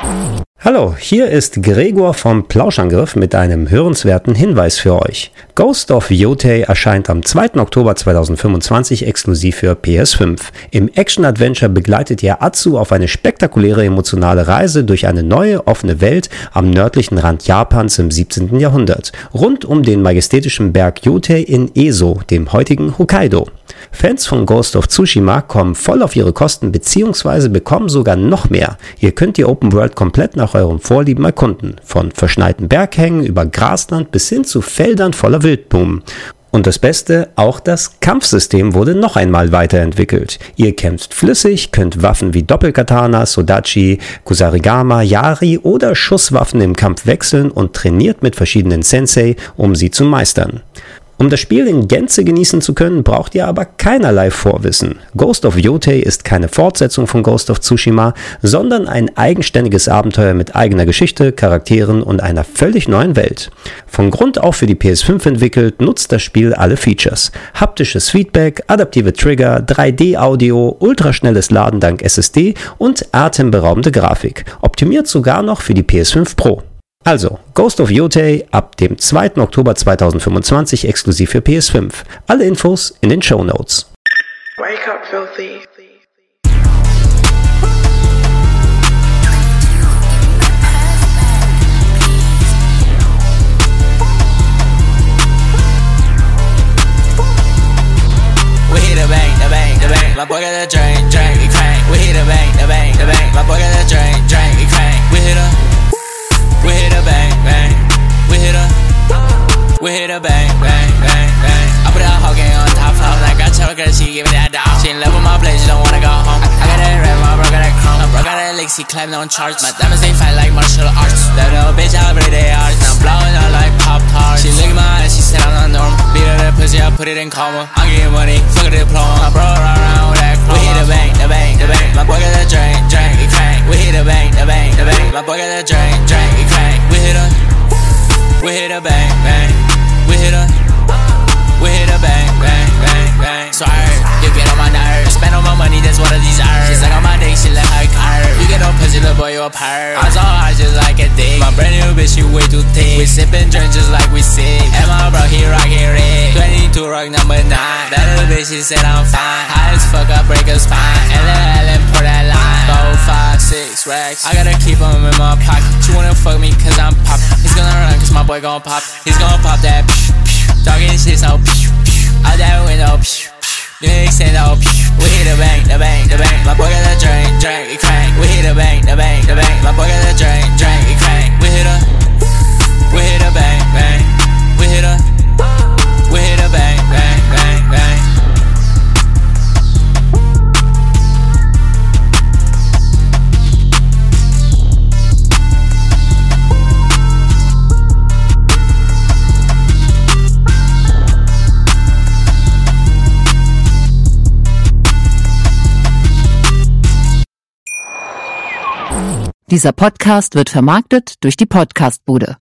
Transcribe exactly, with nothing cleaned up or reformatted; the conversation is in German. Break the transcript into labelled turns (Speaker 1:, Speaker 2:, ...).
Speaker 1: Hallo, hier ist Gregor vom Plauschangriff mit einem hörenswerten Hinweis für euch. Ghost of Yotei erscheint am zweiten Oktober zweitausendfünfundzwanzig exklusiv für P S fünf. Im Action-Adventure begleitet ihr Atsu auf eine spektakuläre emotionale Reise durch eine neue, offene Welt am nördlichen Rand Japans im siebzehnten Jahrhundert, rund um den majestätischen Berg Yotei in Eso, dem heutigen Hokkaido. Fans von Ghost of Tsushima kommen voll auf ihre Kosten bzw. bekommen sogar noch mehr. Ihr könnt die Open World komplett nach euren Vorlieben erkunden, von verschneiten Berghängen über Grasland bis hin zu Feldern voller Wildblumen. Und das Beste, auch das Kampfsystem wurde noch einmal weiterentwickelt. Ihr kämpft flüssig, könnt Waffen wie Doppelkatana, Sodachi, Kusarigama, Yari oder Schusswaffen im Kampf wechseln und trainiert mit verschiedenen Sensei, um sie zu meistern. Um das Spiel in Gänze genießen zu können, braucht ihr aber keinerlei Vorwissen. Ghost of Yotei ist keine Fortsetzung von Ghost of Tsushima, sondern ein eigenständiges Abenteuer mit eigener Geschichte, Charakteren und einer völlig neuen Welt. Von Grund auf für die P S fünf entwickelt, nutzt das Spiel alle Features. Haptisches Feedback, adaptive Trigger, drei D Audio, ultraschnelles Laden dank S S D und atemberaubende Grafik. Optimiert sogar noch für die P S fünf Pro. Also, Ghost of Yotei ab dem zweiten Oktober zweitausendfünfundzwanzig exklusiv für P S fünf. Alle Infos in den Shownotes.
Speaker 2: Wake up, filthy.
Speaker 3: We hit the bank, the bank, the bank. My boy got the drink, drink, he crank. We hit the bank, the bank, the bank. My boy got the drink, drink, he crank. We hit a We hit a bang, bang. We hit a We hit a bang, bang, bang, bang. I put a whole gang on top floor. Like I tell her, girl, she give me that dog. She in love with my place, she don't wanna go home. I got that red, my bro got that chrome. My bro got that lick, she climbed on charts. My diamonds, they fight like martial arts. That little bitch, I break their hearts. Now I'm blowing out like Pop-Tarts. She look at my eyes, she said I'm not normal. Beat her that pussy, I put it in coma. I'm getting money, fuck a diploma. My bro run around with that chrome. We hit a bang, the bang, the bang. My boy got that drink, drink, he crank. We hit a bang, the bang, the bang. My boy got that drink, drink, he crank. We hit a We hit a bang, bang. We hit a We hit a bang, bang, bang, bang. Swerve, you get on my nerves. Spend all my money, that's what I deserve. She's like on my dick, she let her curve. You get on pussy, little boy, you a perv. I'm so hard, just like a dick. My brand new bitch, she way too thick. We sippin' drink just like we sick. And my bro, he rockin' red. twenty-two rock number nine. That little bitch, she said I'm fine. High as fuck, I break her spine. L L and pour that line. Four, five, six racks. I gotta keep them in my pocket. She wanna fuck me cause I'm pop. He's gonna run cause my boy gon' pop. He's gonna pop that psh, psh. Talking shit so psh, psh. Out that window psh, psh. You extend out psh. We hit the bank, the bank, the bank. My boy got the drink, drink, he crank. We hit the bank, the bank, the bank. My boy got the drink, drink, he crank. We hit a We hit a bang, bang. We hit a We hit a bang, bang, bang, bang.
Speaker 4: Dieser Podcast wird vermarktet durch die Podcastbude.